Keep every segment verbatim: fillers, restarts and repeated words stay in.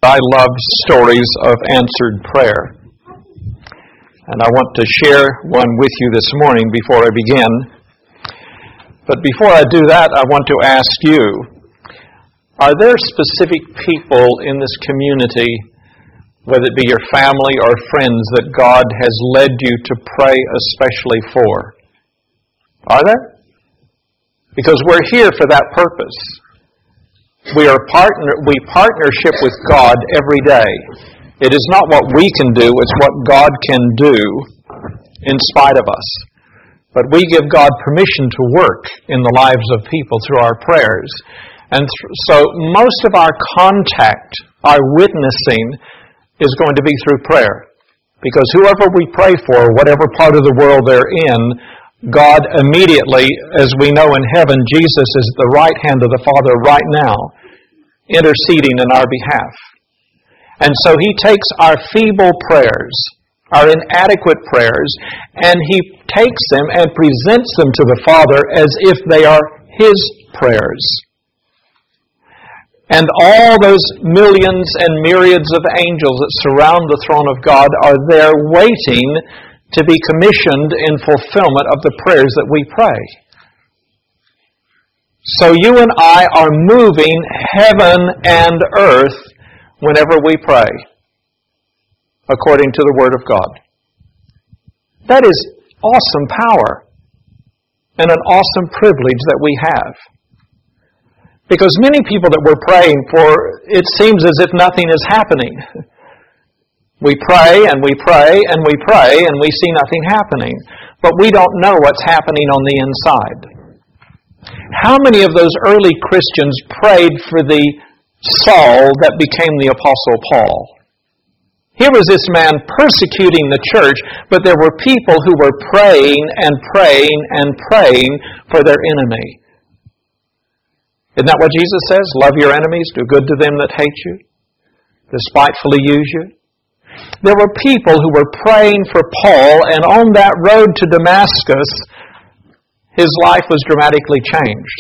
I love stories of answered prayer. And I want to share one with you this morning before I begin. But before I do that, I want to ask you, are there specific people in this community, whether it be your family or friends, that God has led you to pray especially for? Are there? Because we're here for that purpose. We are partner. We partnership with God every day. It is not what we can do, it's what God can do in spite of us. But we give God permission to work in the lives of people through our prayers. And th- so most of our contact, our witnessing, is going to be through prayer. Because whoever we pray for, whatever part of the world they're in, God immediately, as we know in heaven, Jesus is at the right hand of the Father right now, interceding in our behalf. And so He takes our feeble prayers, our inadequate prayers, and He takes them and presents them to the Father as if they are His prayers. And all those millions and myriads of angels that surround the throne of God are there waiting to be commissioned in fulfillment of the prayers that we pray. So you and I are moving heaven and earth whenever we pray, according to the Word of God. That is awesome power and an awesome privilege that we have. Because many people that we're praying for, it seems as if nothing is happening. We pray and we pray and we pray and we see nothing happening. But we don't know what's happening on the inside. How many of those early Christians prayed for the Saul that became the Apostle Paul? Here was this man persecuting the church, but there were people who were praying and praying and praying for their enemy. Isn't that what Jesus says? Love your enemies, do good to them that hate you, despitefully use you. There were people who were praying for Paul, and on that road to Damascus, his life was dramatically changed.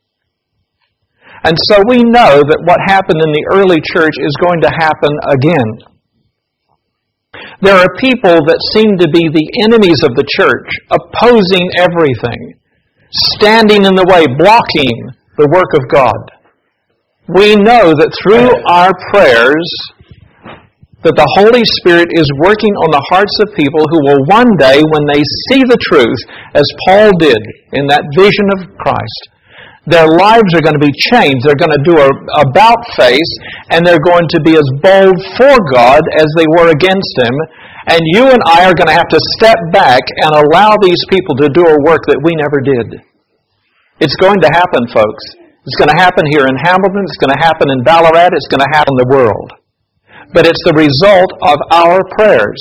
And so we know that what happened in the early church is going to happen again. There are people that seem to be the enemies of the church, opposing everything, standing in the way, blocking the work of God. We know that through our prayers, that the Holy Spirit is working on the hearts of people who will one day, when they see the truth, as Paul did in that vision of Christ, their lives are going to be changed. They're going to do a about face, and they're going to be as bold for God as they were against Him. And you and I are going to have to step back and allow these people to do a work that we never did. It's going to happen, folks. It's going to happen here in Hamilton. It's going to happen in Ballarat. It's going to happen in the world. But it's the result of our prayers.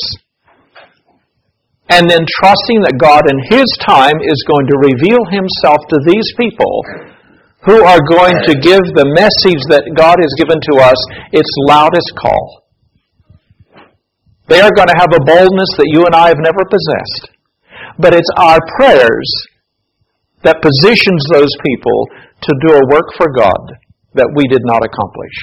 And then trusting that God in His time is going to reveal Himself to these people who are going to give the message that God has given to us its loudest call. They are going to have a boldness that you and I have never possessed. But it's our prayers that positions those people to do a work for God that we did not accomplish.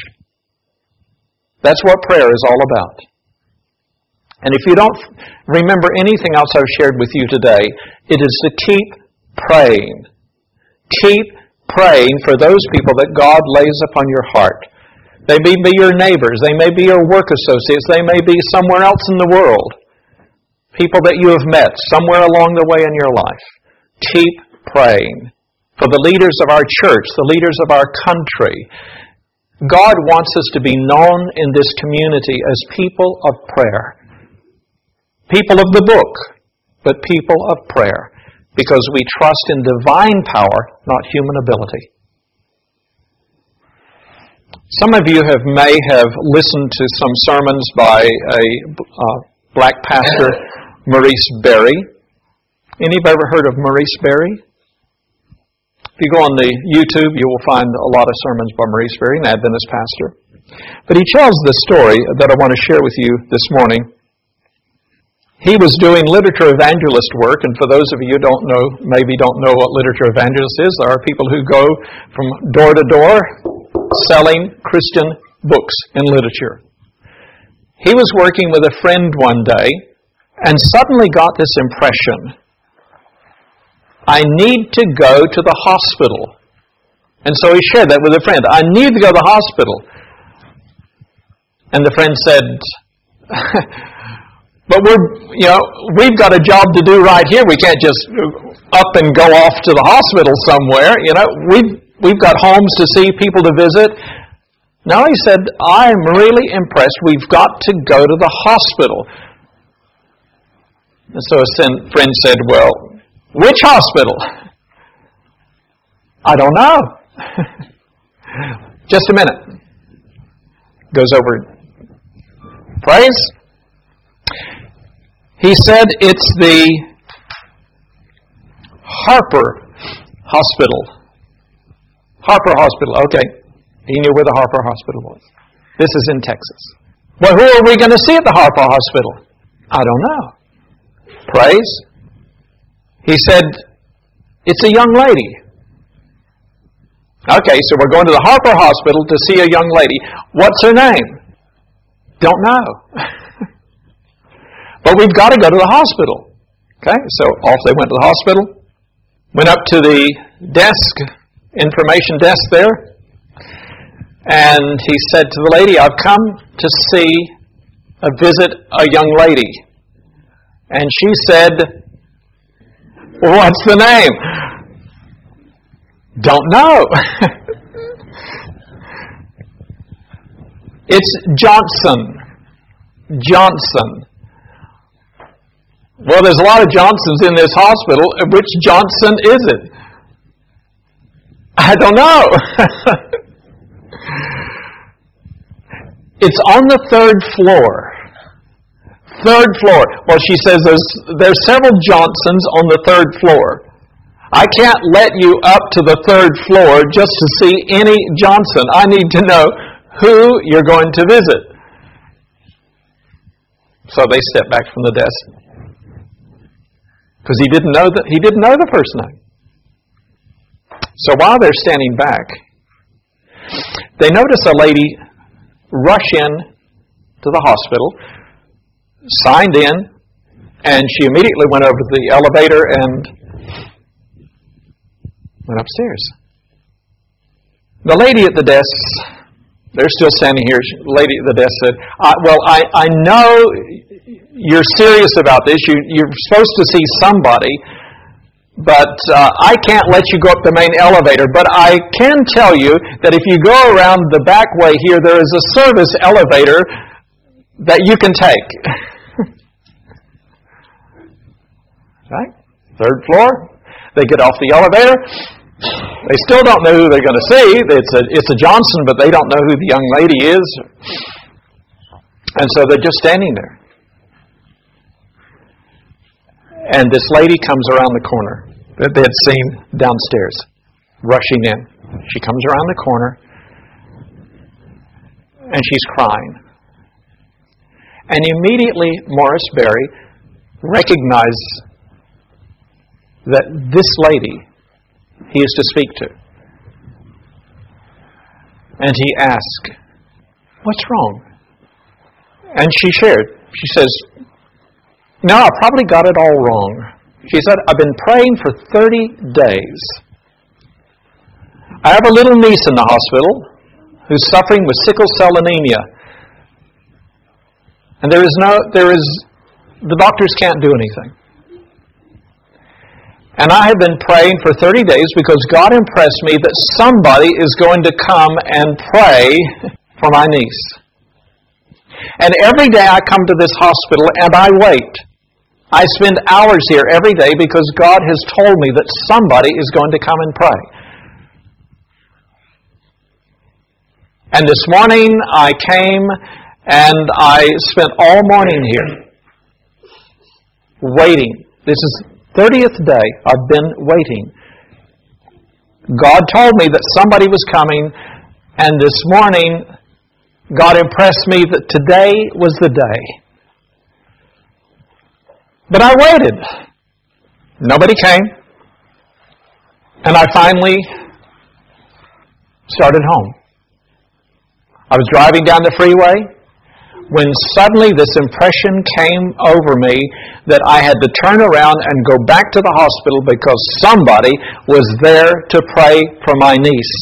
That's what prayer is all about. And if you don't remember anything else I've shared with you today, it is to keep praying. Keep praying for those people that God lays upon your heart. They may be your neighbors. They may be your work associates. They may be somewhere else in the world. People that you have met somewhere along the way in your life. Keep praying for the leaders of our church, the leaders of our country. God wants us to be known in this community as people of prayer. People of the book, but people of prayer. Because we trust in divine power, not human ability. Some of you have may have listened to some sermons by a uh, black pastor, Maurice Berry. Anybody ever heard of Maurice Berry? If you go on the YouTube, you will find a lot of sermons by Maurice Berry, an Adventist pastor. But he tells the story that I want to share with you this morning. He was doing literature evangelist work, and for those of you who don't know, maybe don't know what literature evangelist is, there are people who go from door to door selling Christian books and literature. he was working with a friend one day and suddenly got this impression, I need to go to the hospital. And so he shared that with a friend. I need to go to the hospital. And the friend said, but we're, you know, we've got a job to do right here. We can't just up and go off to the hospital somewhere. You know, we've, we've got homes to see, people to visit. No, he said, I'm really impressed. We've got to go to the hospital. And so a friend said, well, which hospital? I don't know. Just a minute. Goes over. Praise. He said it's the Harper Hospital. Harper Hospital. Okay. He knew where the Harper Hospital was. This is in Texas. Well, who are we going to see at the Harper Hospital? I don't know. Praise. He said, it's a young lady. Okay, so we're going to the Harper Hospital to see a young lady. What's her name? Don't know. But we've got to go to the hospital. Okay, so off they went to the hospital. Went up to the desk, information desk there. And he said to the lady, I've come to see, a visit a young lady. And she said, what's the name? Don't know. It's Johnson. Johnson. Well, there's a lot of Johnsons in this hospital. Which Johnson is it? I don't know. It's on the third floor. Third floor. Well, she says there's, there's several Johnsons on the third floor. I can't let you up to the third floor just to see any Johnson. I need to know who you're going to visit. So they stepped back from the desk. Because he didn't know that he didn't know the first name. So while they're standing back, they notice a lady rush in to the hospital, signed in, and she immediately went over to the elevator and went upstairs. The lady at the desk, they're still standing here. The lady at the desk said, I, well, I, I know you're serious about this. You, you're supposed to see somebody, but uh, I can't let you go up the main elevator. But I can tell you that if you go around the back way here, there is a service elevator that you can take. Right? Third floor. They get off the elevator. They still don't know who they're going to see. It's a, it's a Johnson, but they don't know who the young lady is. And so they're just standing there. And this lady comes around the corner that they had seen downstairs, rushing in. She comes around the corner, and she's crying. And immediately Morris Berry recognized that this lady he is to speak to. And he asked, what's wrong? And she shared. She says, no, I probably got it all wrong. She said, I've been praying for thirty days. I have a little niece in the hospital who's suffering with sickle cell anemia. And there is no, there is, the doctors can't do anything. And I have been praying for thirty days because God impressed me that somebody is going to come and pray for my niece. And every day I come to this hospital and I wait. I spend hours here every day because God has told me that somebody is going to come and pray. And this morning I came and I spent all morning here waiting. This is thirtieth day I've been waiting. God told me that somebody was coming, and this morning God impressed me that today was the day. But I waited. Nobody came. And I finally started home. I was driving down the freeway. when suddenly this impression came over me that I had to turn around and go back to the hospital because somebody was there to pray for my niece.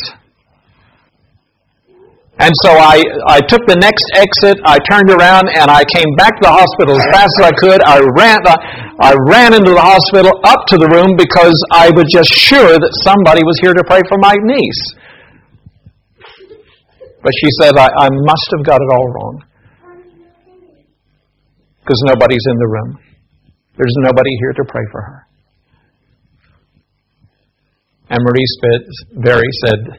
And so I, I took the next exit, I turned around, and I came back to the hospital as fast as I could. I ran, I ran into the hospital, up to the room, because I was just sure that somebody was here to pray for my niece. But she said, I, I must have got it all wrong. Because nobody's in the room. There's nobody here to pray for her. And Maurice Berry said,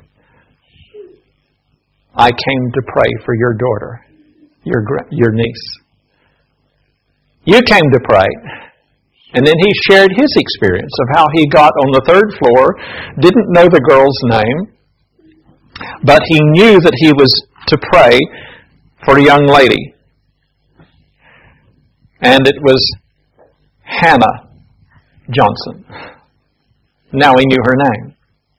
I came to pray for your daughter, your your niece. You came to pray. And then he shared his experience of how he got on the third floor, didn't know the girl's name, but he knew that he was to pray for a young lady. And it was Hannah Johnson. Now he knew her name.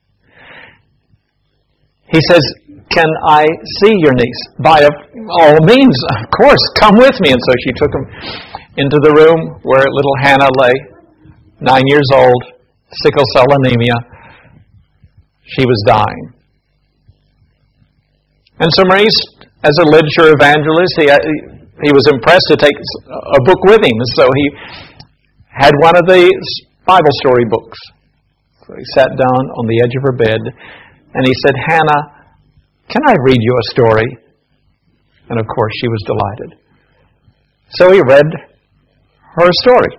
He says, can I see your niece? By all means, of course, come with me. And so she took him into the room where little Hannah lay, nine years old, sickle cell anemia. She was dying. And so Maurice, as a literature evangelist, he, he was impressed to take a book with him. So he had one of the Bible story books. So he sat down on the edge of her bed and he said, Hannah, can I read you a story? And of course she was delighted. So he read her story.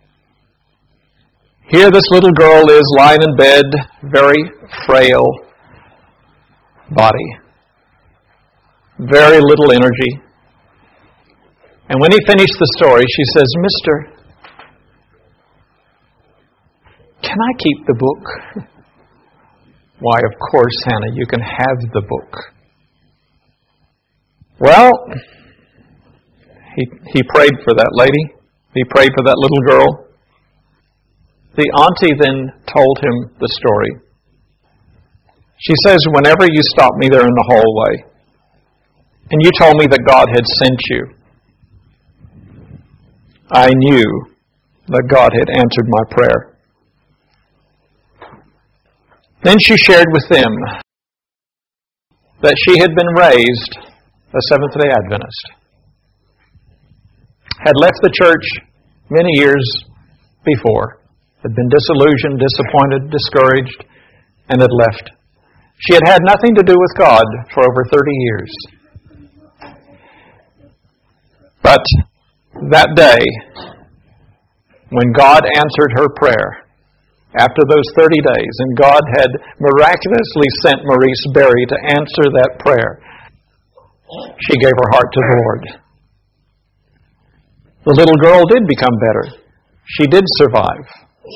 Here this little girl is lying in bed, very frail body, very little energy. And when he finished the story, she says, Mister, can I keep the book? Why, of course, Hannah, you can have the book. Well, he, he prayed for that lady. He prayed for that little girl. The auntie then told him the story. She says, whenever you stopped me there in the hallway, and you told me that God had sent you, I knew that God had answered my prayer. Then she shared with them that she had been raised a Seventh-day Adventist, had left the church many years before, had been disillusioned, disappointed, discouraged, and had left. She had had nothing to do with God for over thirty years. But that day, when God answered her prayer, after those thirty days, and God had miraculously sent Maurice Berry to answer that prayer, she gave her heart to the Lord. The little girl did become better. She did survive.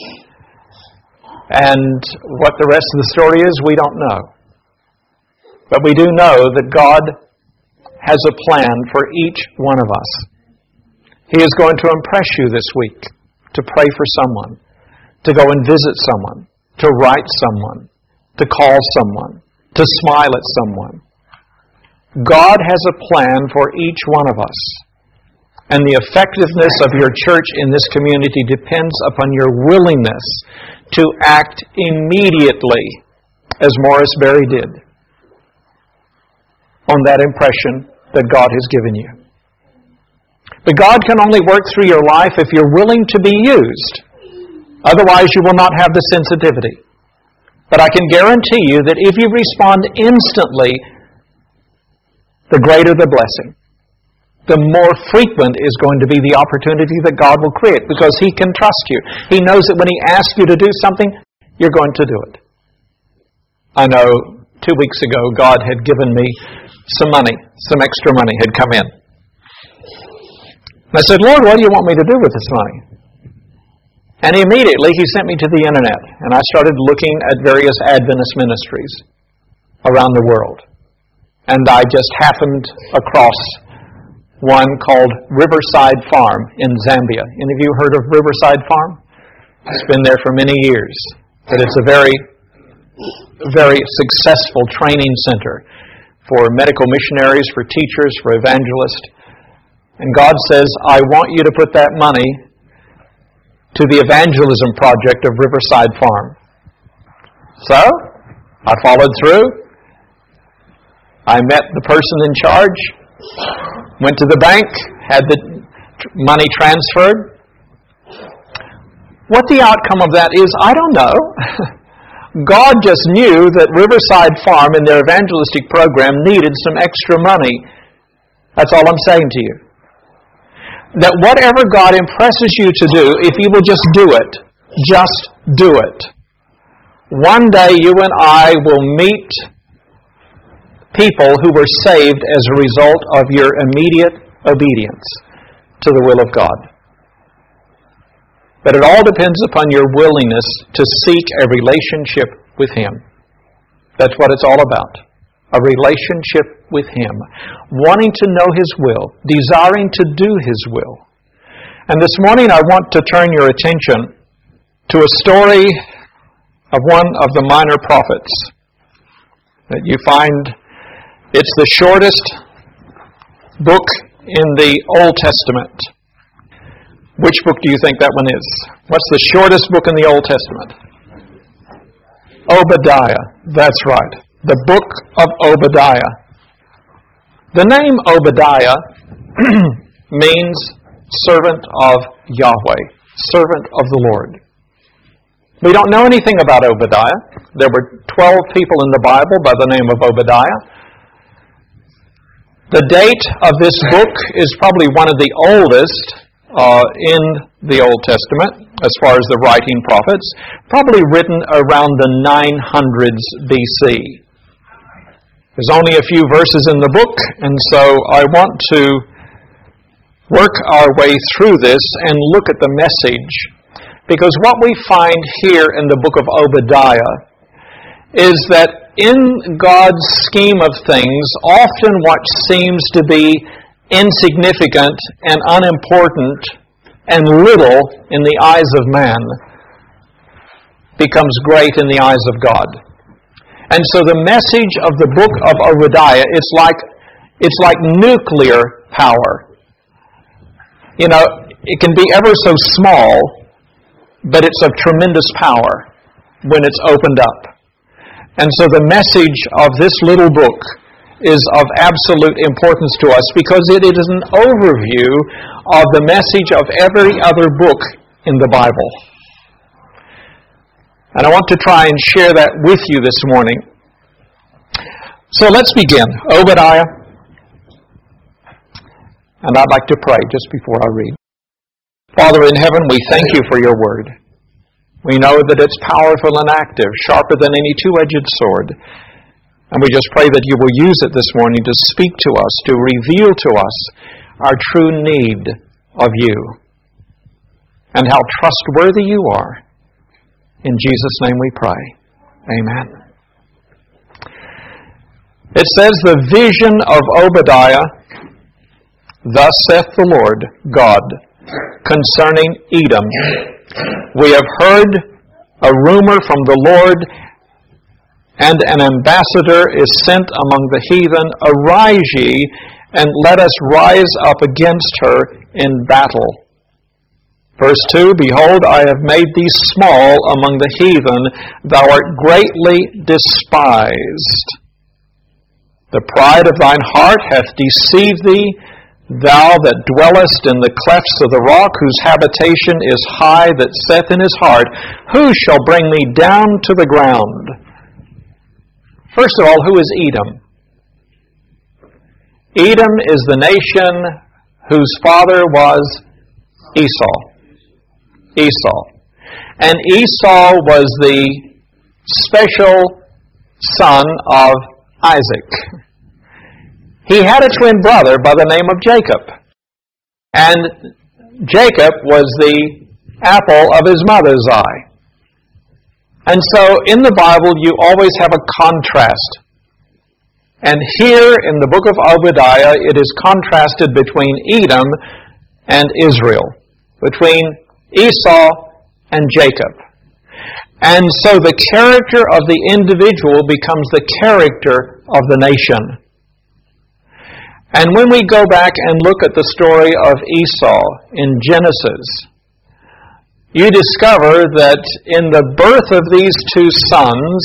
And what the rest of the story is, we don't know. But we do know that God has a plan for each one of us. He is going to impress you this week to pray for someone, to go and visit someone, to write someone, to call someone, to smile at someone. God has a plan for each one of us. And the effectiveness of your church in this community depends upon your willingness to act immediately, as Maurice Berry did, on that impression that God has given you. But God can only work through your life if you're willing to be used. Otherwise, you will not have the sensitivity. But I can guarantee you that if you respond instantly, the greater the blessing. The more frequent is going to be the opportunity that God will create, because He can trust you. He knows that when He asks you to do something, you're going to do it. I know two weeks ago God had given me some money, some extra money had come in. And I said, Lord, what do you want me to do with this money? And immediately He sent me to the internet, and I started looking at various Adventist ministries around the world. And I just happened across one called Riverside Farm in Zambia. Any of you heard of Riverside Farm? It's been there for many years. But it's a very, very successful training center for medical missionaries, for teachers, for evangelists. And God says, I want you to put that money to the evangelism project of Riverside Farm. So, I followed through. I met the person in charge, went to the bank, had the money transferred. What the outcome of that is, I don't know. God just knew that Riverside Farm in their evangelistic program needed some extra money. That's all I'm saying to you. That whatever God impresses you to do, if you will just do it, just do it. One day you and I will meet people who were saved as a result of your immediate obedience to the will of God. But it all depends upon your willingness to seek a relationship with Him. That's what it's all about. A relationship with Him. Wanting to know His will. Desiring to do His will. And this morning I want to turn your attention to a story of one of the minor prophets. That you find it's the shortest book in the Old Testament. Which book do you think that one is? What's the shortest book in the Old Testament? Obadiah. That's right. The book of Obadiah. The name Obadiah means servant of Yahweh, servant of the Lord. We don't know anything about Obadiah. There were twelve people in the Bible by the name of Obadiah. The date of this book is probably one of the oldest uh, in the Old Testament, as far as the writing prophets, probably written around the nine hundreds B C. There's only a few verses in the book, and so I want to work our way through this and look at the message. Because what we find here in the book of Obadiah is that in God's scheme of things, often what seems to be insignificant and unimportant and little in the eyes of man becomes great in the eyes of God. And so the message of the book of Obadiah, it's like it's like nuclear power. You know, it can be ever so small, but it's of tremendous power when it's opened up. And so the message of this little book is of absolute importance to us because it is an overview of the message of every other book in the Bible. And I want to try and share that with you this morning. So let's begin. Obadiah. And I'd like to pray just before I read. Father in heaven, we thank you for your word. We know that it's powerful and active, sharper than any two-edged sword. And we just pray that you will use it this morning to speak to us, to reveal to us our true need of you and how trustworthy you are. In Jesus' name we pray. Amen. It says, the vision of Obadiah, thus saith the Lord God, concerning Edom. We have heard a rumor from the Lord, and an ambassador is sent among the heathen. Arise ye, and let us rise up against her in battle. Verse two, behold, I have made thee small among the heathen. Thou art greatly despised. The pride of thine heart hath deceived thee, thou that dwellest in the clefts of the rock, whose habitation is high, that saith in his heart, who shall bring me down to the ground? First of all, who is Edom? Edom is the nation whose father was Esau. Esau. And Esau was the special son of Isaac. He had a twin brother by the name of Jacob. And Jacob was the apple of his mother's eye. And so in the Bible you always have a contrast. And here in the book of Obadiah it is contrasted between Edom and Israel, between Esau and Jacob. And so the character of the individual becomes the character of the nation. And when we go back and look at the story of Esau in Genesis, you discover that in the birth of these two sons,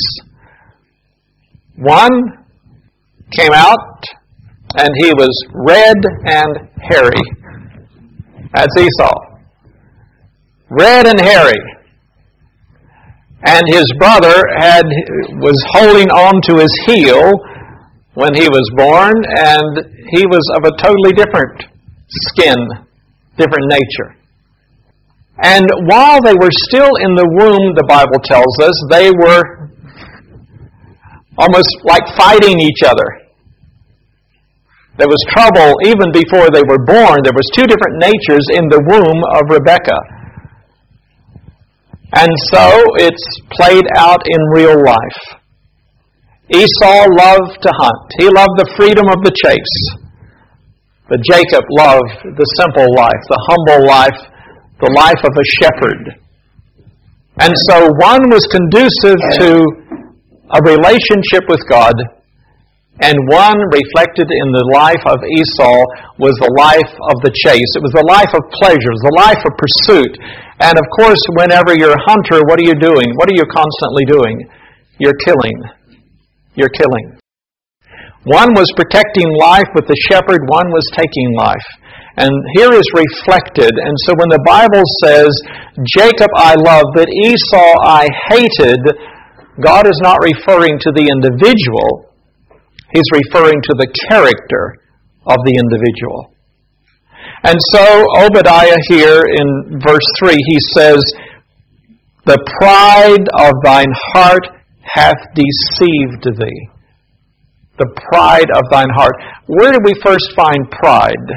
one came out and he was red and hairy. That's Esau. Red and hairy. And his brother had was holding on to his heel when he was born, and he was of a totally different skin, different nature. And while they were still in the womb, the Bible tells us, they were almost like fighting each other. There was trouble even before they were born. There was two different natures in the womb of Rebekah. And so it's played out in real life. Esau loved to hunt. He loved the freedom of the chase. But Jacob loved the simple life, the humble life, the life of a shepherd. And so one was conducive to a relationship with God, and one reflected in the life of Esau was the life of the chase. It was the life of pleasures, the life of pursuit. And of course, whenever you're a hunter, what are you doing? What are you constantly doing? You're killing. You're killing. One was protecting life with the shepherd, one was taking life. And here is reflected. And so when the Bible says, Jacob I loved, but Esau I hated, God is not referring to the individual. He's referring to the character of the individual. And so Obadiah here in verse three, he says, the pride of thine heart hath deceived thee. The pride of thine heart. Where do we first find pride?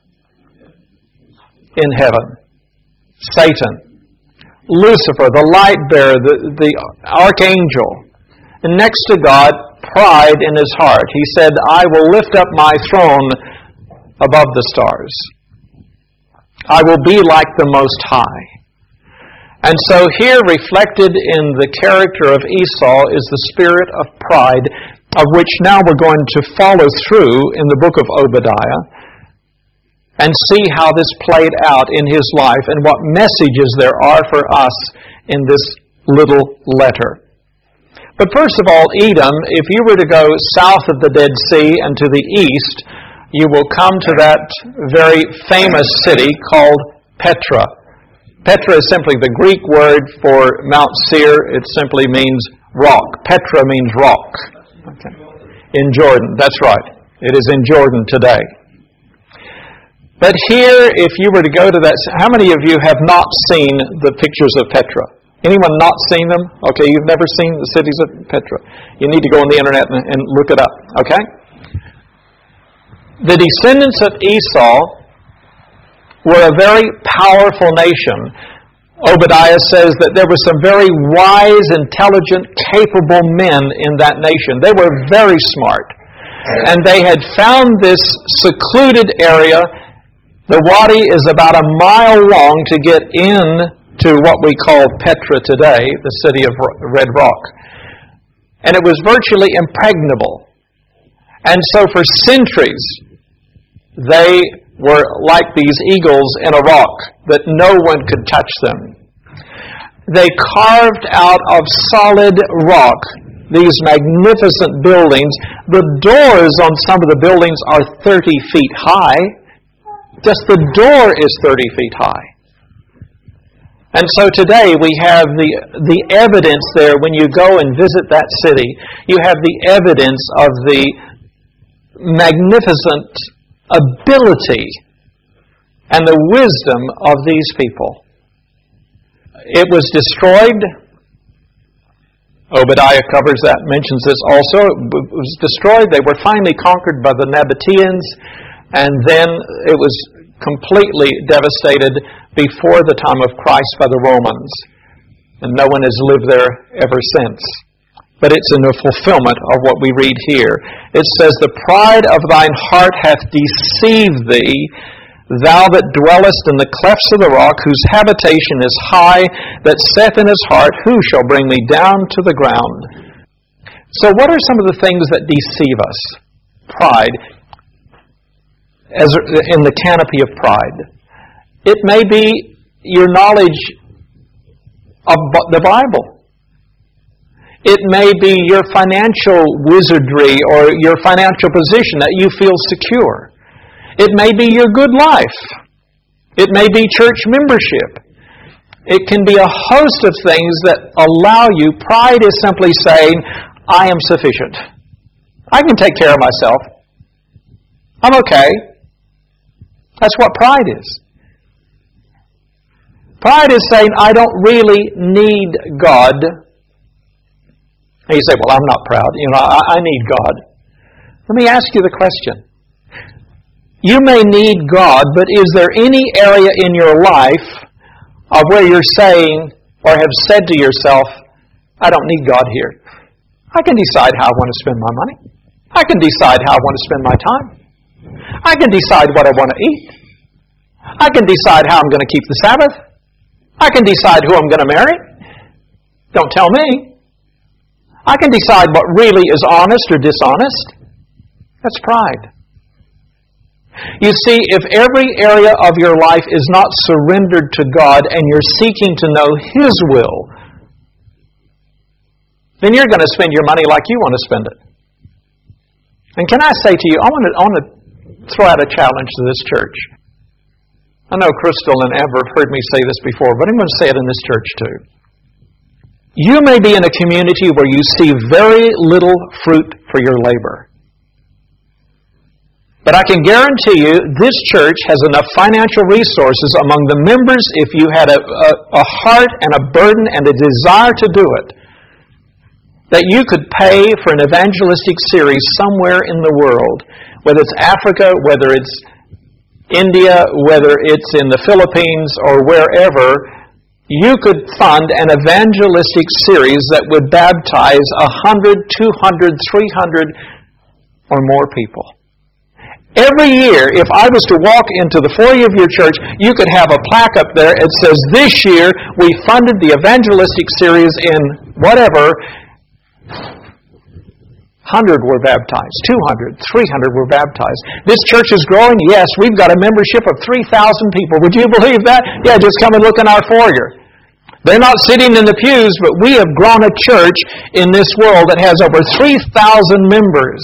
In heaven. Satan. Lucifer, the light bearer, the, the archangel. And next to God, pride in his heart. He said, I will lift up my throne above the stars. I will be like the Most High. And so here reflected in the character of Esau is the spirit of pride, of which now we're going to follow through in the book of Obadiah and see how this played out in his life and what messages there are for us in this little letter. But first of all, Edom, if you were to go south of the Dead Sea and to the east, you will come to that very famous city called Petra. Petra is simply the Greek word for Mount Seir. It simply means rock. Petra means rock. Okay. In Jordan, that's right. It is in Jordan today. But here, if you were to go to that, how many of you have not seen the pictures of Petra? Anyone not seen them? Okay, you've never seen the cities of Petra. You need to go on the internet and, and look it up, okay? The descendants of Esau were a very powerful nation. Obadiah says that there were some very wise, intelligent, capable men in that nation. They were very smart. And they had found this secluded area. The wadi is about a mile long to get in to what we call Petra today, the city of Red Rock. And it was virtually impregnable. And so for centuries, they were like these eagles in a rock, that no one could touch them. They carved out of solid rock these magnificent buildings. The doors on some of the buildings are thirty feet high. Just the door is thirty feet high. And so today we have the, the evidence there. When you go and visit that city, you have the evidence of the magnificent ability and the wisdom of these people. It was destroyed. Obadiah covers that, mentions this also. It was destroyed. They were finally conquered by the Nabateans, and then it was completely devastated before the time of Christ by the Romans. And no one has lived there ever since. But it's in the fulfillment of what we read here. It says, the pride of thine heart hath deceived thee, thou that dwellest in the clefts of the rock, whose habitation is high, that saith in his heart, who shall bring me down to the ground? So what are some of the things that deceive us? Pride. as in the canopy of pride. It may be your knowledge of the Bible. It may be your financial wizardry or your financial position that you feel secure. It may be your good life. It may be church membership. It can be a host of things that allow you. Pride is simply saying, I am sufficient. I can take care of myself. I'm okay. That's what pride is. Pride is saying, I don't really need God. And you say, well, I'm not proud. You know, I, I need God. Let me ask you the question. You may need God, but is there any area in your life of where you're saying or have said to yourself, I don't need God here. I can decide how I want to spend my money. I can decide how I want to spend my time. I can decide what I want to eat. I can decide how I'm going to keep the Sabbath. I can decide who I'm going to marry. Don't tell me. I can decide what really is honest or dishonest. That's pride. You see, if every area of your life is not surrendered to God and you're seeking to know His will, then you're going to spend your money like you want to spend it. And can I say to you, I want to, I want to throw out a challenge to this church. I know Crystal and Amber have heard me say this before, but I'm going to say it in this church too. You may be in a community where you see very little fruit for your labor. But I can guarantee you this church has enough financial resources among the members, if you had a, a, a heart and a burden and a desire to do it, that you could pay for an evangelistic series somewhere in the world, whether it's Africa, whether it's India, whether it's in the Philippines or wherever. You could fund an evangelistic series that would baptize one hundred, two hundred, three hundred or more people. Every year, if I was to walk into the foyer of your church, you could have a plaque up there. It says, this year we funded the evangelistic series in whatever. one hundred were baptized, two hundred, three hundred were baptized. This church is growing? Yes, we've got a membership of three thousand people. Would you believe that? Yeah, just come and look in our foyer. They're not sitting in the pews, but we have grown a church in this world that has over three thousand members.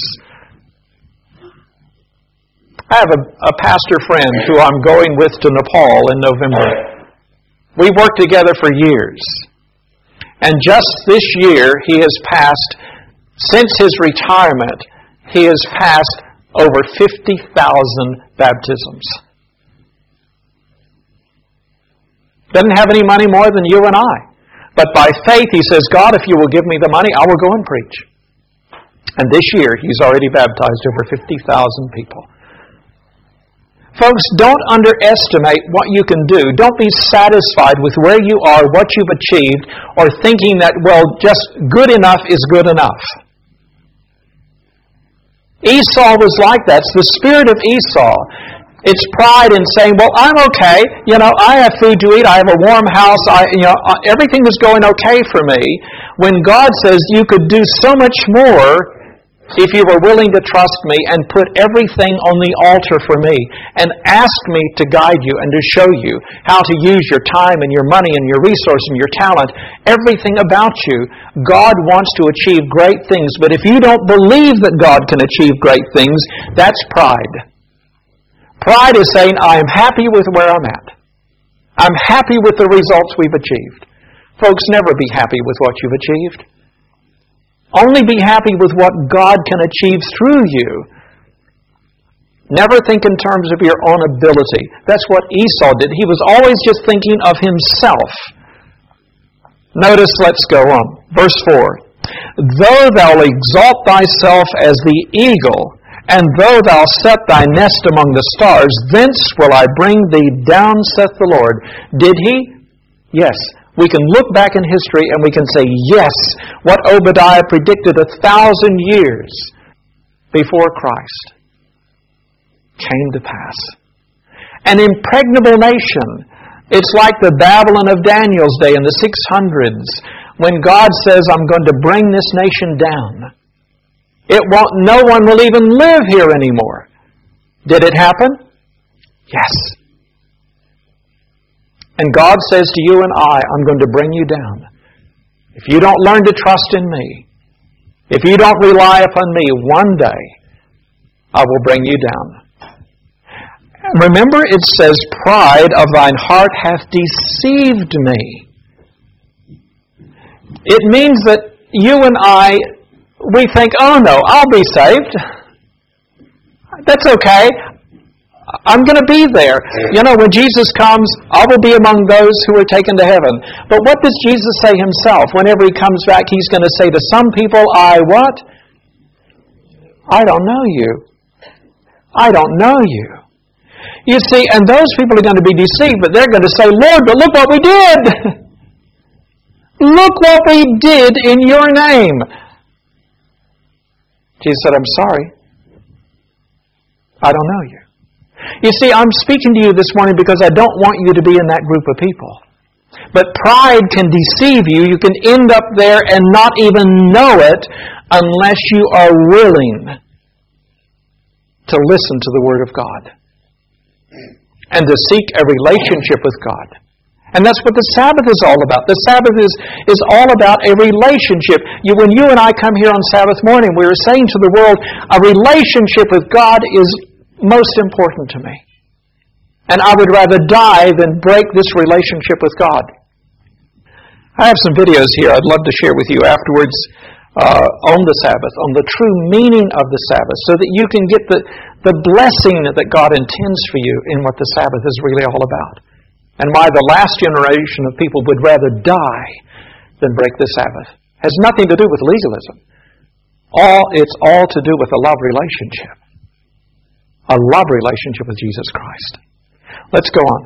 I have a, a pastor friend who I'm going with to Nepal in November. We've worked together for years. And just this year, he has passed, since his retirement, he has passed over fifty thousand baptisms. Doesn't have any money more than you and I. But by faith, he says, God, if you will give me the money, I will go and preach. And this year, he's already baptized over fifty thousand people. Folks, don't underestimate what you can do. Don't be satisfied with where you are, what you've achieved, or thinking that, well, just good enough is good enough. Esau was like that. It's the spirit of Esau. It's pride in saying, well, I'm okay. You know, I have food to eat. I have a warm house. I, you know, everything is going okay for me. When God says you could do so much more if you were willing to trust me and put everything on the altar for me and ask me to guide you and to show you how to use your time and your money and your resource and your talent, everything about you, God wants to achieve great things. But if you don't believe that God can achieve great things, that's pride. Pride is saying, I am happy with where I'm at. I'm happy with the results we've achieved. Folks, never be happy with what you've achieved. Only be happy with what God can achieve through you. Never think in terms of your own ability. That's what Esau did. He was always just thinking of himself. Notice, let's go on. Verse four. Though thou exalt thyself as the eagle, and though thou set thy nest among the stars, thence will I bring thee down, saith the Lord. Did he? Yes. We can look back in history and we can say, yes, what Obadiah predicted a thousand years before Christ came to pass. An impregnable nation. It's like the Babylon of Daniel's day in the six hundreds, when God says, I'm going to bring this nation down. It won't, no one will even live here anymore. Did it happen? Yes. And God says to you and I, I'm going to bring you down. If you don't learn to trust in me, if you don't rely upon me, one day I will bring you down. Remember, it says, pride of thine heart hath deceived me. It means that you and I, we think, oh no, I'll be saved. That's okay. I'm going to be there. You know, when Jesus comes, I will be among those who are taken to heaven. But what does Jesus say himself? Whenever he comes back, he's going to say to some people, I what? I don't know you. I don't know you. You see, and those people are going to be deceived, but they're going to say, Lord, but look what we did. Look what we did in your name. Jesus said, I'm sorry. I don't know you. You see, I'm speaking to you this morning because I don't want you to be in that group of people. But pride can deceive you. You can end up there and not even know it unless you are willing to listen to the Word of God and to seek a relationship with God. And that's what the Sabbath is all about. The Sabbath is, is all about a relationship. You, when you and I come here on Sabbath morning, we are saying to the world, a relationship with God is most important to me. And I would rather die than break this relationship with God. I have some videos here I'd love to share with you afterwards uh, on the Sabbath, on the true meaning of the Sabbath, so that you can get the, the blessing that God intends for you in what the Sabbath is really all about. And why the last generation of people would rather die than break the Sabbath. It has nothing to do with legalism. All, it's all to do with a love relationship. A love relationship with Jesus Christ. Let's go on.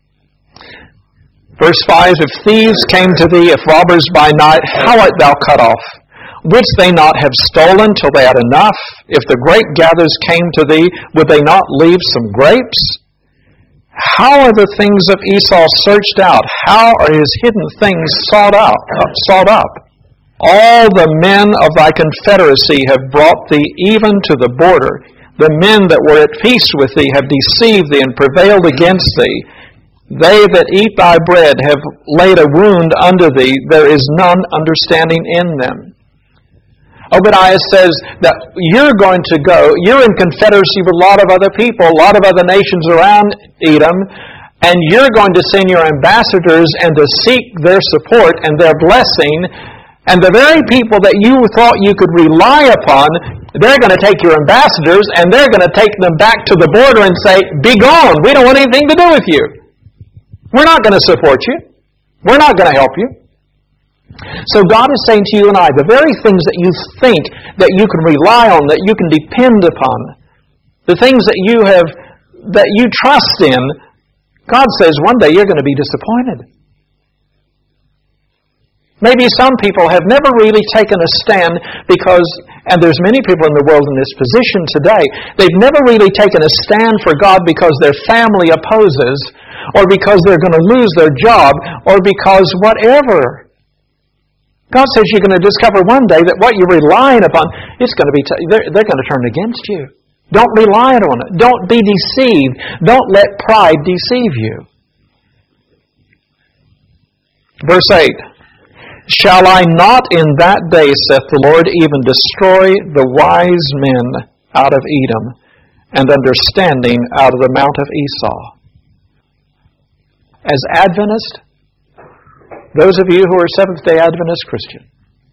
Verse five, if thieves came to thee, if robbers by night, how art thou cut off? Wouldst they not have stolen till they had enough? If the grape gatherers came to thee, would they not leave some grapes? How are the things of Esau searched out? How are his hidden things sought out, uh, sought up? All the men of thy confederacy have brought thee even to the border. The men that were at peace with thee have deceived thee and prevailed against thee. They that eat thy bread have laid a wound under thee. There is none understanding in them. Obadiah says that you're going to go, you're in confederacy with a lot of other people, a lot of other nations around Edom, and you're going to send your ambassadors and to seek their support and their blessing. And the very people that you thought you could rely upon, they're going to take your ambassadors and they're going to take them back to the border and say, be gone, we don't want anything to do with you. We're not going to support you. We're not going to help you. So God is saying to you and I, the very things that you think that you can rely on, that you can depend upon, the things that you have, that you trust in, God says one day you're going to be disappointed. Maybe some people have never really taken a stand because, and there's many people in the world in this position today, they've never really taken a stand for God because their family opposes, or because they're going to lose their job, or because whatever. God says you're going to discover one day that what you're relying upon, it's going to be, t- they're, they're going to turn against you. Don't rely on it. Don't be deceived. Don't let pride deceive you. Verse eight. Shall I not in that day, saith the Lord, even destroy the wise men out of Edom, and understanding out of the mount of Esau? As Adventist, those of you who are Seventh-day Adventist Christian,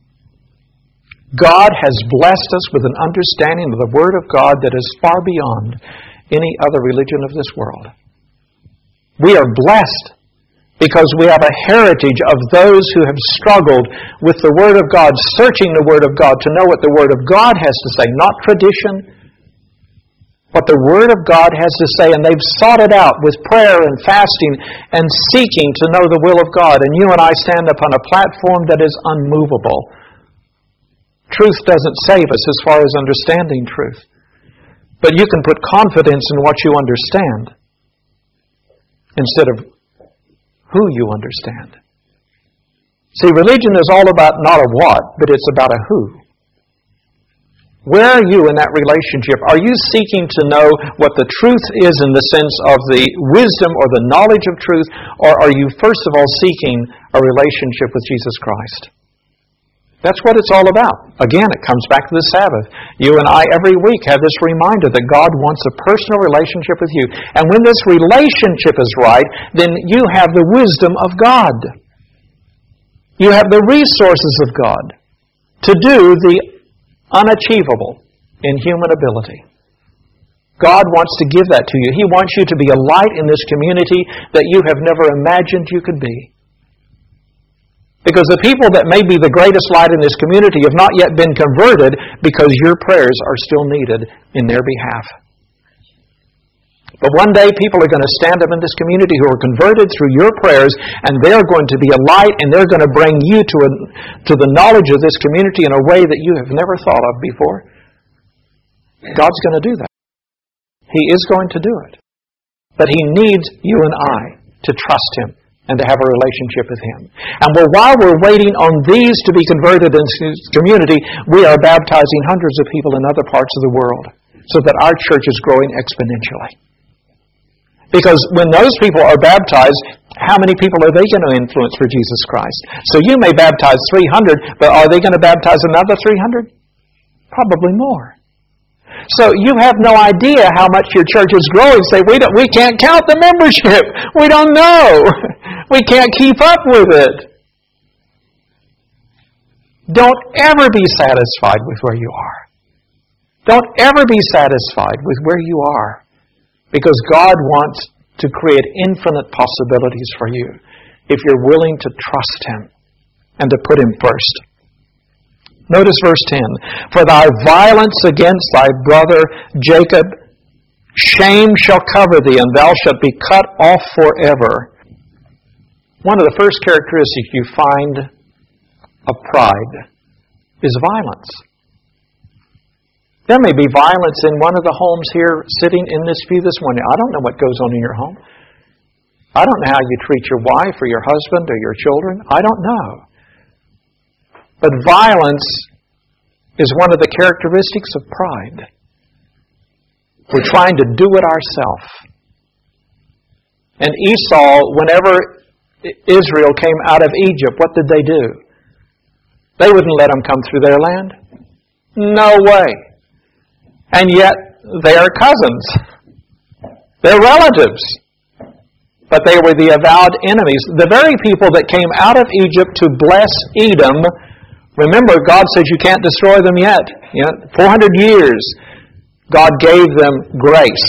God has blessed us with an understanding of the Word of God that is far beyond any other religion of this world. We are blessed because we have a heritage of those who have struggled with the Word of God, searching the Word of God to know what the Word of God has to say, not tradition, what the Word of God has to say, and they've sought it out with prayer and fasting and seeking to know the will of God. And you and I stand upon a platform that is unmovable. Truth doesn't save us as far as understanding truth. But you can put confidence in what you understand instead of who you understand. See, religion is all about not a what, but it's about a who. Where are you in that relationship? Are you seeking to know what the truth is in the sense of the wisdom or the knowledge of truth? Or are you first of all seeking a relationship with Jesus Christ? That's what it's all about. Again, it comes back to the Sabbath. You and I every week have this reminder that God wants a personal relationship with you. And when this relationship is right, then you have the wisdom of God. You have the resources of God to do the unachievable in human ability. God wants to give that to you. He wants you to be a light in this community that you have never imagined you could be. Because the people that may be the greatest light in this community have not yet been converted because your prayers are still needed in their behalf. But one day people are going to stand up in this community who are converted through your prayers, and they're going to be a light, and they're going to bring you to, a, to the knowledge of this community in a way that you have never thought of before. God's going to do that. He is going to do it. But He needs you and I to trust Him and to have a relationship with Him. And well, while we're waiting on these to be converted in this community, we are baptizing hundreds of people in other parts of the world so that our church is growing exponentially. Because when those people are baptized, how many people are they going to influence for Jesus Christ? So you may baptize three hundred, but are they going to baptize another three hundred? Probably more. So you have no idea how much your church is growing. Say, we don't, we can't count the membership. We don't know. We can't keep up with it. Don't ever be satisfied with where you are. Don't ever be satisfied with where you are. Because God wants to create infinite possibilities for you if you're willing to trust Him and to put Him first. Notice verse ten. For thy violence against thy brother Jacob, shame shall cover thee, and thou shalt be cut off forever. One of the first characteristics you find of pride is violence. There may be violence in one of the homes here sitting in this pew this morning. I don't know what goes on in your home. I don't know how you treat your wife or your husband or your children. I don't know. But violence is one of the characteristics of pride. We're trying to do it ourselves. And Esau, whenever Israel came out of Egypt, what did they do? They wouldn't let them come through their land. No way. And yet, they are cousins. They're relatives. But they were the avowed enemies. The very people that came out of Egypt to bless Edom, remember, God says you can't destroy them yet. You know, four hundred years, God gave them grace.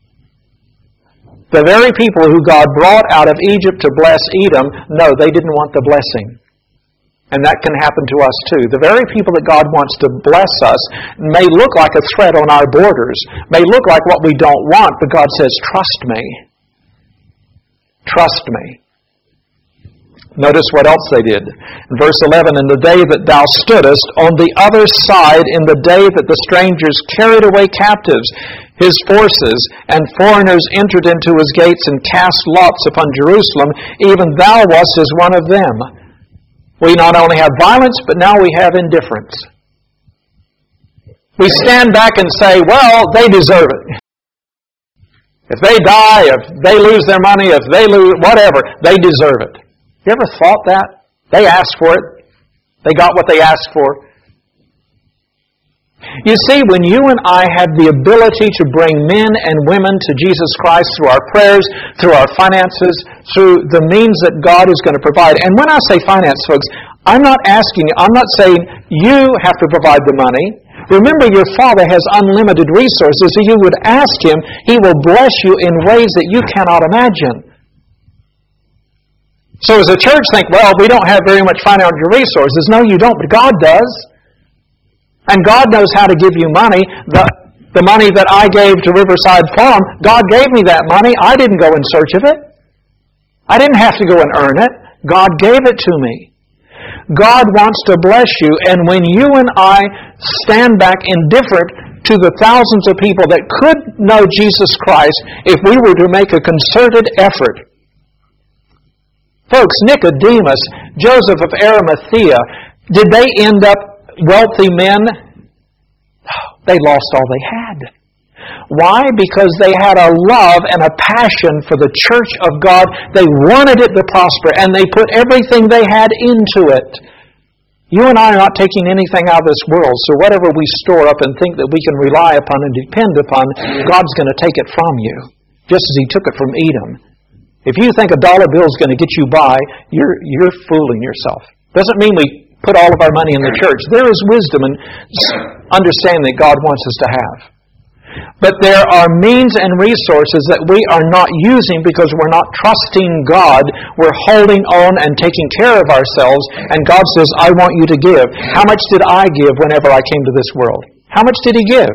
The very people who God brought out of Egypt to bless Edom, no, they didn't want the blessing. And that can happen to us too. The very people that God wants to bless us may look like a threat on our borders, may look like what we don't want, but God says, trust me. Trust me. Notice what else they did. In verse eleven, in the day that thou stoodest on the other side, in the day that the strangers carried away captives, his forces, and foreigners entered into his gates and cast lots upon Jerusalem, even thou wast as one of them. We not only have violence, but now we have indifference. We stand back and say, well, they deserve it. If they die, if they lose their money, if they lose whatever, they deserve it. You ever thought that? They asked for it. They got what they asked for. You see, when you and I have the ability to bring men and women to Jesus Christ through our prayers, through our finances, through the means that God is going to provide. And when I say finance, folks, I'm not asking, I'm not saying you have to provide the money. Remember, your Father has unlimited resources, so you would ask Him, He will bless you in ways that you cannot imagine. So as a church think, well, we don't have very much financial resources. No, you don't, but God does. And God knows how to give you money. The, the money that I gave to Riverside Farm, God gave me that money. I didn't go in search of it. I didn't have to go and earn it. God gave it to me. God wants to bless you, and when you and I stand back indifferent to the thousands of people that could know Jesus Christ if we were to make a concerted effort. Folks, Nicodemus, Joseph of Arimathea, did they end up wealthy men? No. they lost all they had. Why? Because they had a love and a passion for the church of God. They wanted it to prosper, and they put everything they had into it. You and I are not taking anything out of this world, so whatever we store up and think that we can rely upon and depend upon, God's going to take it from you, just as He took it from Edom. If you think a dollar bill is going to get you by, you're, you're fooling yourself. Doesn't mean we put all of our money in the church. There is wisdom and understanding that God wants us to have. But there are means and resources that we are not using because we're not trusting God. We're holding on and taking care of ourselves. And God says, I want you to give. How much did I give whenever I came to this world? How much did He give?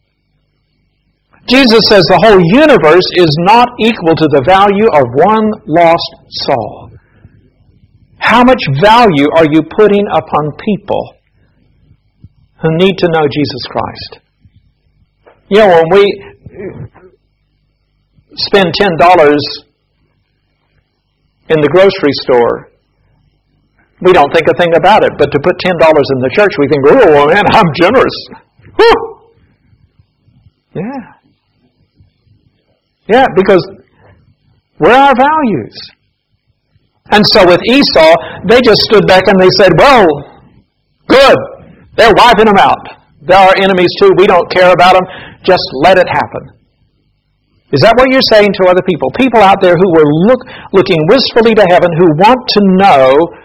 Jesus says the whole universe is not equal to the value of one lost soul. How much value are you putting upon people who need to know Jesus Christ? You know, when we spend ten dollars in the grocery store, we don't think a thing about it. But to put ten dollars in the church, we think, oh, man, I'm generous. Whew. Yeah. Yeah, because where are our values? And so with Esau, they just stood back and they said, well, good. They're wiping them out. They're our enemies too. We don't care about them. Just let it happen. Is that what you're saying to other people? People out there who were look, looking wistfully to heaven, who want to know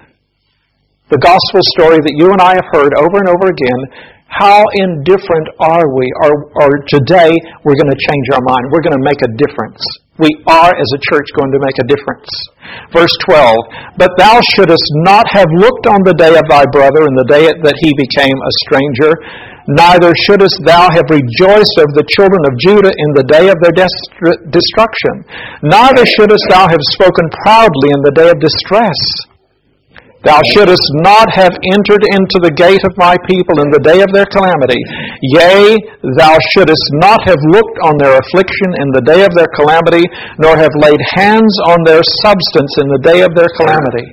the gospel story that you and I have heard over and over again. How indifferent are we? Or, or today we're going to change our mind. We're going to make a difference. We are, as a church, going to make a difference. Verse twelve, but thou shouldest not have looked on the day of thy brother and the day that he became a stranger, neither shouldest thou have rejoiced over the children of Judah in the day of their dest- destruction, neither shouldest thou have spoken proudly in the day of distress. Thou shouldest not have entered into the gate of my people in the day of their calamity. Yea, thou shouldest not have looked on their affliction in the day of their calamity, nor have laid hands on their substance in the day of their calamity.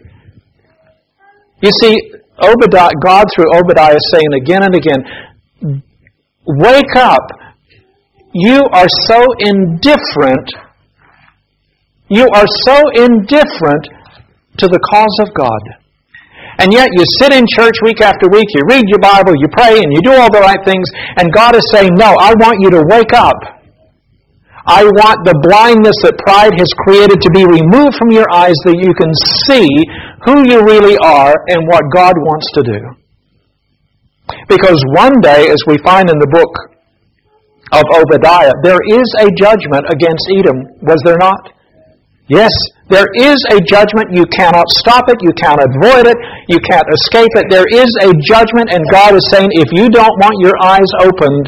You see, Obadiah, God through Obadiah is saying again and again, wake up. You are so indifferent. You are so indifferent to the cause of God. And yet you sit in church week after week, you read your Bible, you pray, and you do all the right things, and God is saying, no, I want you to wake up. I want the blindness that pride has created to be removed from your eyes that you can see who you really are and what God wants to do. Because one day, as we find in the book of Obadiah, there is a judgment against Edom, was there not? Yes, there is a judgment. You cannot stop it. You can't avoid it. You can't escape it. There is a judgment, and God is saying, if you don't want your eyes opened,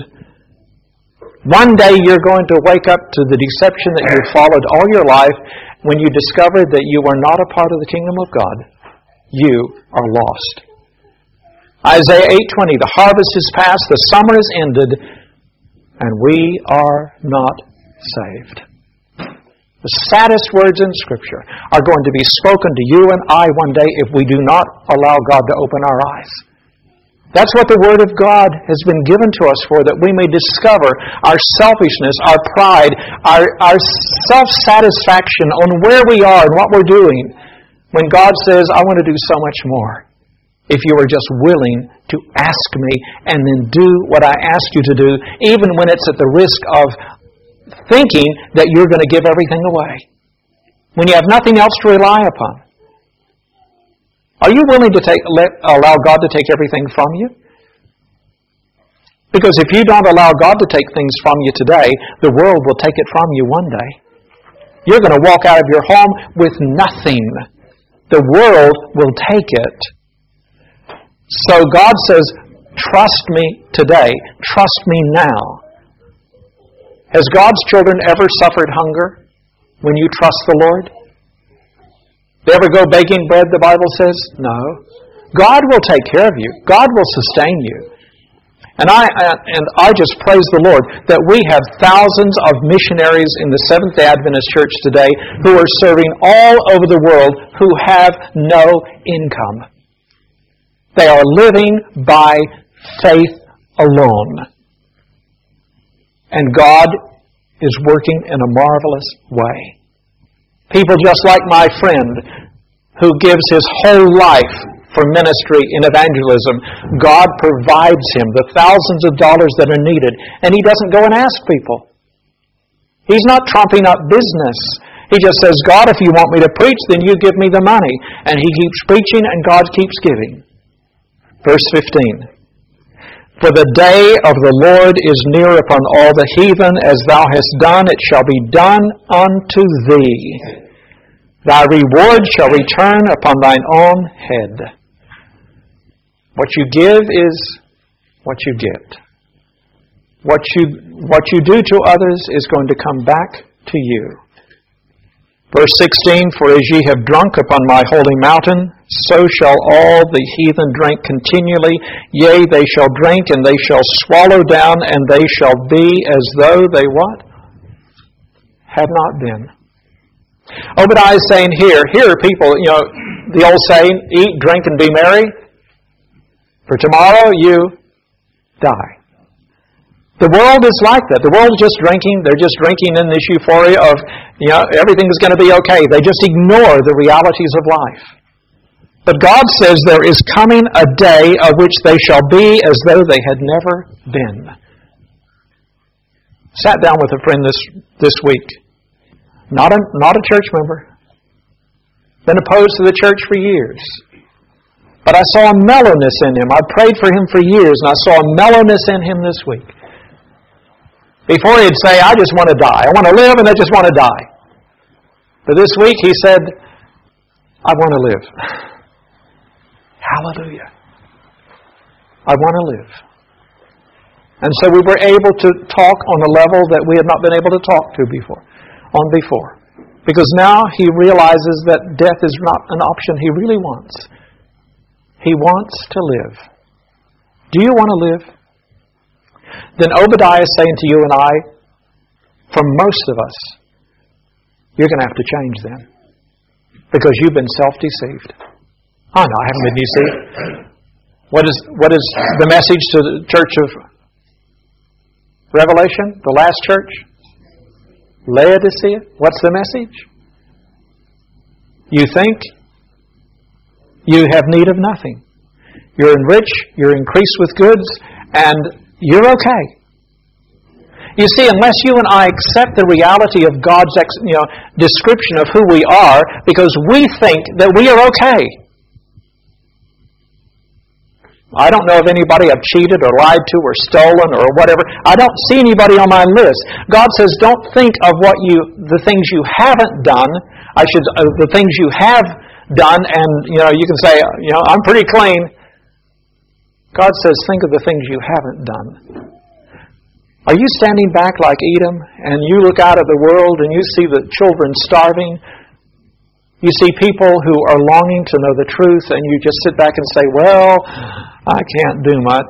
one day you're going to wake up to the deception that you've followed all your life when you discover that you are not a part of the kingdom of God. You are lost. Isaiah eight twenty, the harvest is past, the summer is ended, and we are not saved. The saddest words in Scripture are going to be spoken to you and I one day if we do not allow God to open our eyes. That's what the Word of God has been given to us for, that we may discover our selfishness, our pride, our, our self-satisfaction on where we are and what we're doing. When God says, I want to do so much more. If you are just willing to ask me and then do what I ask you to do, even when it's at the risk of thinking that you're going to give everything away when you have nothing else to rely upon. Are you willing to take, let, allow God to take everything from you? Because if you don't allow God to take things from you today, the world will take it from you one day. You're going to walk out of your home with nothing. The world will take it. So God says, trust me today. Trust me now. Has God's children ever suffered hunger when you trust the Lord? They ever go begging bread, the Bible says? No. God will take care of you. God will sustain you. And I and I just praise the Lord that we have thousands of missionaries in the Seventh-day Adventist Church today who are serving all over the world who have no income. They are living by faith alone. And God is working in a marvelous way. People just like my friend who gives his whole life for ministry and evangelism. God provides him the thousands of dollars that are needed, and he doesn't go and ask people. He's not trumping up business. He just says, God, if you want me to preach, then you give me the money. And he keeps preaching and God keeps giving. Verse fifteen. For the day of the Lord is near upon all the heathen. As thou hast done, it shall be done unto thee. Thy reward shall return upon thine own head. What you give is what you get. What you, what you do to others is going to come back to you. Verse sixteen, for as ye have drunk upon my holy mountain, so shall all the heathen drink continually. Yea, they shall drink, and they shall swallow down, and they shall be as though they what? Had not been. Obadiah is saying here, here are people, you know, the old saying, eat, drink, and be merry. For tomorrow you die. The world is like that. The world is just drinking. They're just drinking in this euphoria of, you know, everything's going to be okay. They just ignore the realities of life. But God says there is coming a day of which they shall be as though they had never been. Sat down with a friend this, this week. Not a, not a church member. Been opposed to the church for years. But I saw a mellowness in him. I prayed for him for years, and I saw a mellowness in him this week. Before he'd say, I just want to die. I want to live and I just want to die. But this week he said, I want to live. Hallelujah. I want to live. And so we were able to talk on a level that we had not been able to talk to before, on before. Because now he realizes that death is not an option he really wants. He wants to live. Do you want to live? Then Obadiah is saying to you and I, for most of us, you're going to have to change then. Because you've been self-deceived. Oh no, I haven't been deceived. What is, what is the message to the church of Revelation? The last church? Laodicea? What's the message? You think you have need of nothing. You're enriched, you're increased with goods, and you're okay. You see, unless you and I accept the reality of God's you know, description of who we are, because we think that we are okay. I don't know of anybody I've cheated or lied to or stolen or whatever. I don't see anybody on my list. God says, don't think of what you, the things you haven't done. I should, uh, the things you have done, and you know, you can say, you know, I'm pretty clean. God says, think of the things you haven't done. Are you standing back like Edom, and you look out at the world and you see the children starving? You see people who are longing to know the truth, and you just sit back and say, well, I can't do much.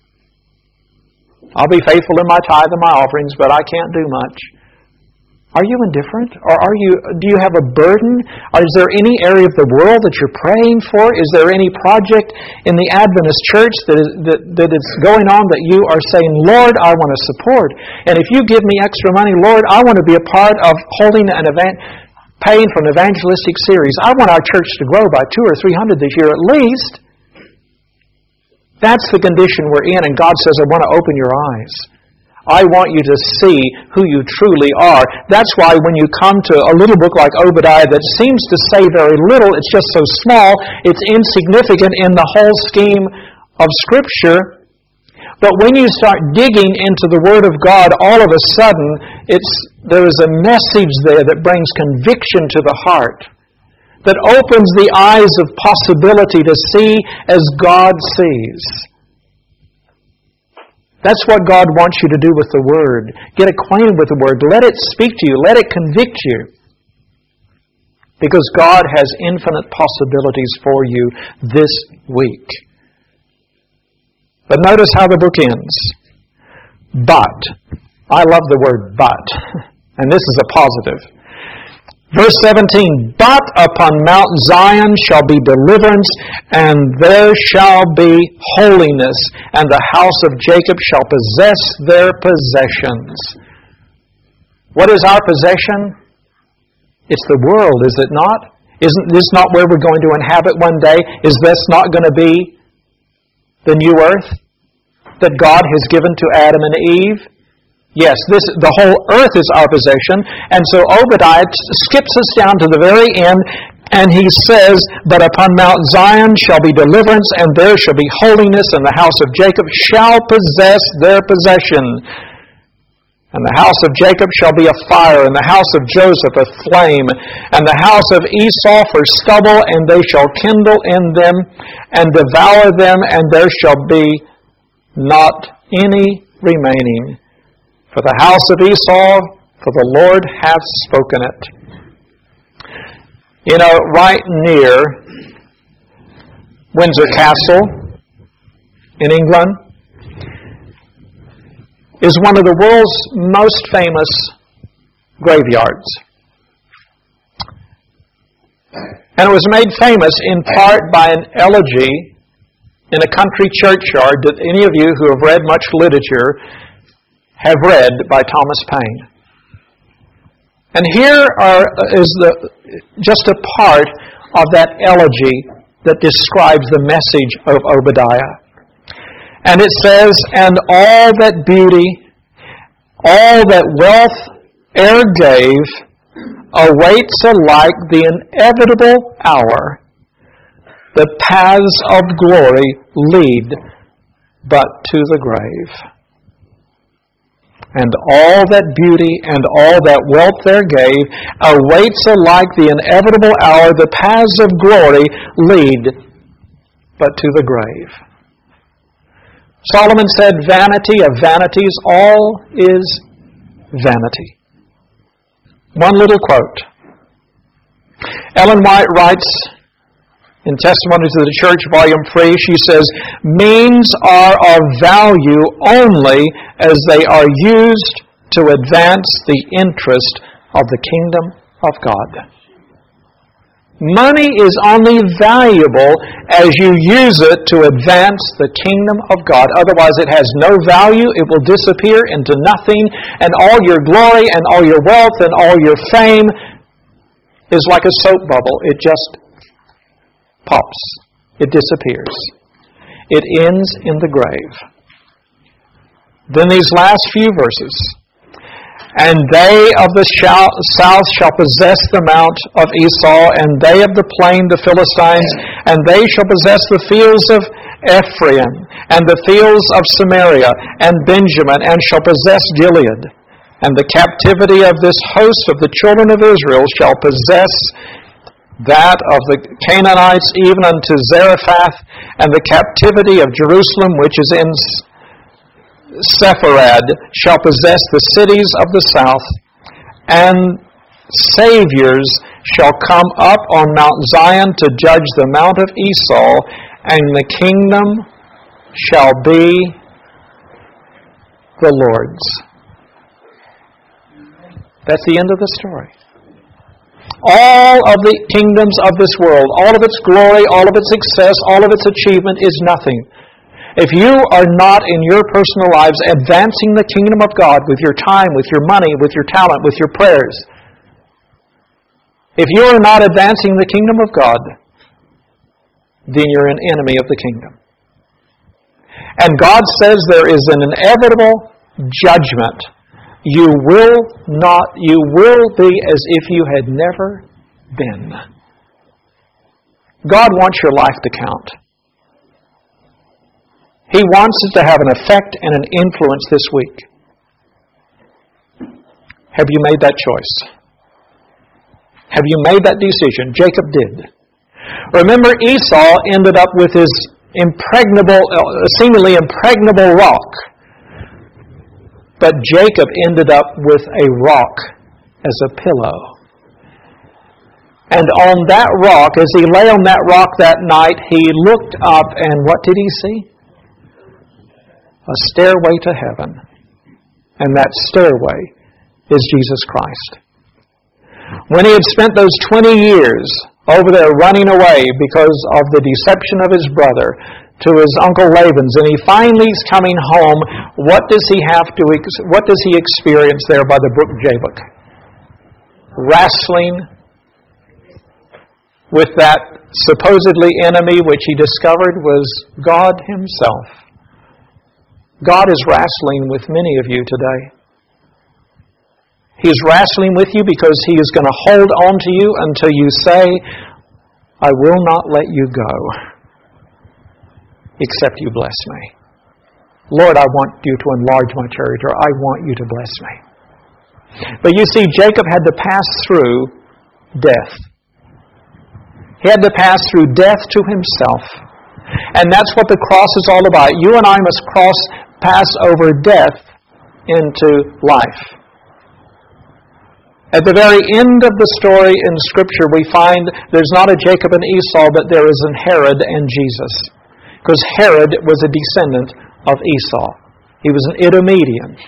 I'll be faithful in my tithe and my offerings, but I can't do much. Are you indifferent? Or are you? Do you have a burden? Or is there any area of the world that you're praying for? Is there any project in the Adventist church that is, that, that is going on that you are saying, Lord, I want to support. And if you give me extra money, Lord, I want to be a part of holding an event, paying for an evangelistic series. I want our church to grow by two or three hundred this year at least. That's the condition we're in, and God says, I want to open your eyes. I want you to see who you truly are. That's why when you come to a little book like Obadiah that seems to say very little, it's just so small, it's insignificant in the whole scheme of Scripture. But when you start digging into the Word of God, all of a sudden, it's there is a message there that brings conviction to the heart, that opens the eyes of possibility to see as God sees. That's what God wants you to do with the Word. Get acquainted with the Word. Let it speak to you. Let it convict you. Because God has infinite possibilities for you this week. But notice how the book ends. But. I love the word but. And this is a positive. Verse seventeen, but upon Mount Zion shall be deliverance, and there shall be holiness, and the house of Jacob shall possess their possessions. What is our possession? It's the world, is it not? Isn't this not where we're going to inhabit one day? Is this not going to be the new earth that God has given to Adam and Eve? Yes, this the whole earth is our possession. And so Obadiah skips us down to the very end, and he says, but upon Mount Zion shall be deliverance, and there shall be holiness, and the house of Jacob shall possess their possession. And the house of Jacob shall be a fire, and the house of Joseph a flame, and the house of Esau for stubble, and they shall kindle in them, and devour them, and there shall be not any remaining. For the house of Esau, for the Lord hath spoken it. You know, right near Windsor Castle in England is one of the world's most famous graveyards. And it was made famous in part by an elegy in a country churchyard that any of you who have read much literature have read by Thomas Paine. And here are, is the, just a part of that elegy that describes the message of Obadiah. And it says, and all that beauty, all that wealth e'er gave, awaits alike the inevitable hour. The paths of glory lead but to the grave. And all that beauty and all that wealth there gave awaits alike the inevitable hour. The paths of glory lead but to the grave. Solomon said, vanity of vanities, all is vanity. One little quote. Ellen White writes in Testimony to the Church, Volume three, she says, means are of value only as they are used to advance the interest of the kingdom of God. Money is only valuable as you use it to advance the kingdom of God. Otherwise it has no value, it will disappear into nothing, and all your glory and all your wealth and all your fame is like a soap bubble. It just pops. It disappears. It ends in the grave. Then these last few verses. And they of the south shall possess the mount of Esau, and they of the plain the Philistines, and they shall possess the fields of Ephraim, and the fields of Samaria, and Benjamin, and shall possess Gilead. And the captivity of this host of the children of Israel shall possess that of the Canaanites even unto Zarephath, and the captivity of Jerusalem, which is in Sepharad, shall possess the cities of the south, and saviors shall come up on Mount Zion to judge the mount of Esau, and the kingdom shall be the Lord's. That's the end of the story. All of the kingdoms of this world, all of its glory, all of its success, all of its achievement is nothing. If you are not in your personal lives advancing the kingdom of God with your time, with your money, with your talent, with your prayers, if you are not advancing the kingdom of God, then you're an enemy of the kingdom. And God says there is an inevitable judgment. You will not, you will be as if you had never been. God wants your life to count. He wants it to have an effect and an influence this week. Have you made that choice? Have you made that decision? Jacob did. Remember, Esau ended up with his impregnable, seemingly impregnable rock. But Jacob ended up with a rock as a pillow. And on that rock, as he lay on that rock that night, he looked up, and what did he see? A stairway to heaven. And that stairway is Jesus Christ. When he had spent those twenty years over there running away because of the deception of his brother to his uncle Laban's, and he finally is coming home, what does he have to, what does he experience there by the brook Jabbok? Wrestling with that supposedly enemy which he discovered was God himself. God is wrestling with many of you today. He is wrestling with you because he is going to hold on to you until you say, I will not let you go except you bless me. Lord, I want you to enlarge my territory. I want you to bless me. But you see, Jacob had to pass through death. He had to pass through death to himself. And that's what the cross is all about. You and I must cross, pass over death into life. At the very end of the story in Scripture, we find there's not a Jacob and Esau, but there is an Herod and Jesus. Because Herod was a descendant of Esau. He was an Idumean.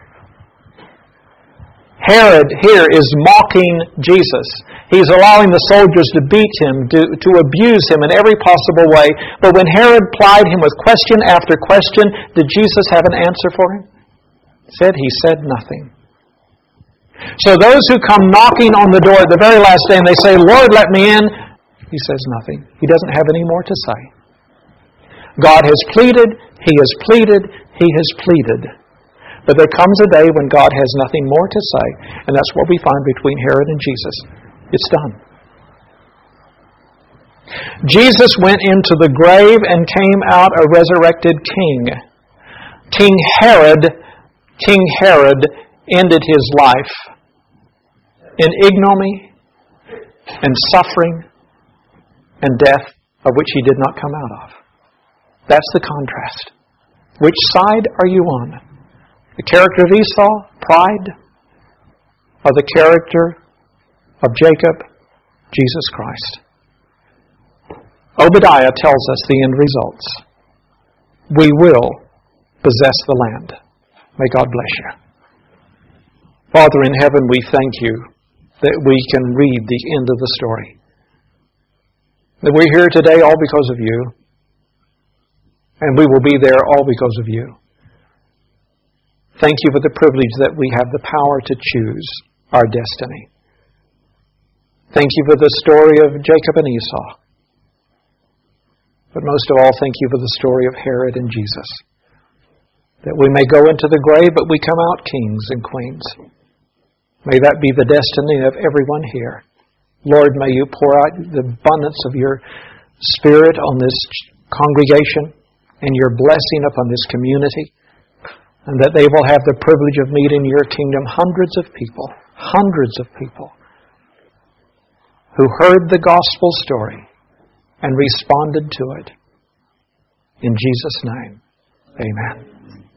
Herod here is mocking Jesus. He's allowing the soldiers to beat him, to, to abuse him in every possible way. But when Herod plied him with question after question, did Jesus have an answer for him? Said he said nothing. So those who come knocking on the door at the very last day and they say, Lord, let me in, he says nothing. He doesn't have any more to say. God has pleaded, he has pleaded, he has pleaded. But there comes a day when God has nothing more to say, and that's what we find between Herod and Jesus. It's done. Jesus went into the grave and came out a resurrected king. King Herod, King Herod ended his life in ignominy and suffering and death of which he did not come out of. That's the contrast. Which side are you on? The character of Esau, pride, or the character of Jacob, Jesus Christ? Obadiah tells us the end results. We will possess the land. May God bless you. Father in heaven, we thank you that we can read the end of the story. That we're here today all because of you. And we will be there all because of you. Thank you for the privilege that we have the power to choose our destiny. Thank you for the story of Jacob and Esau. But most of all, thank you for the story of Herod and Jesus. That we may go into the grave, but we come out kings and queens. May that be the destiny of everyone here. Lord, may you pour out the abundance of your Spirit on this congregation and your blessing upon this community, and that they will have the privilege of meeting your kingdom hundreds of people, hundreds of people who heard the gospel story and responded to it. In Jesus' name, amen.